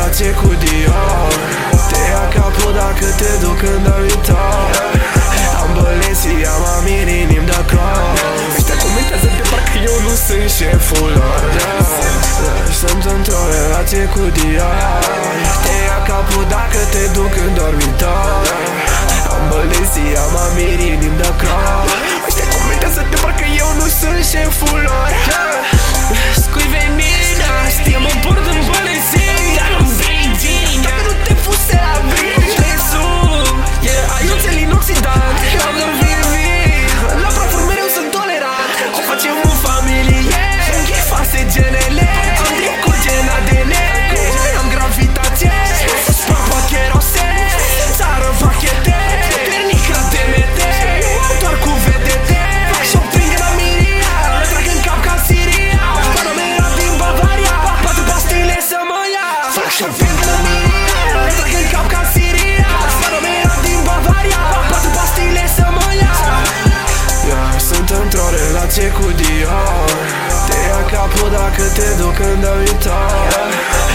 relație cu Dior. Te ia capul dacă te duc în dormitor. Am Balenciaga, am minim de crop. Ăștia comentează de parcă eu nu sunt șeful lor. Sunt într-o relație cu Dior. Te ia capul dacă te duc în dormitor. Am Balenciaga, am minim de crop. Ăștia comentează de parcă eu nu sunt șeful lor. Scui venina, știe mă port în Balenciaga. Dar nu vrei gini, dacă nu te fuse la bine. Presum, ai oțel inoxidant. Am dormit la prafuri mereu sunt tolerant. O facem în familie, Fase genele, am decurge în ADN. am gravitație. Spar pe cherosene, Țară pachete, puternică TMT. doar cu vedete. Fac shopping la Miria, Le trag în cap ca Siria. Panamera din Bavaria, 4 pastile să mă ia. Fac shopping la Miria. Le trag în cap ca Siria. Panamera din Bavaria, 4 pastile să mă ia. Sunt într-o relație cu Dior. Te ia capul dacă te duc în dormitor.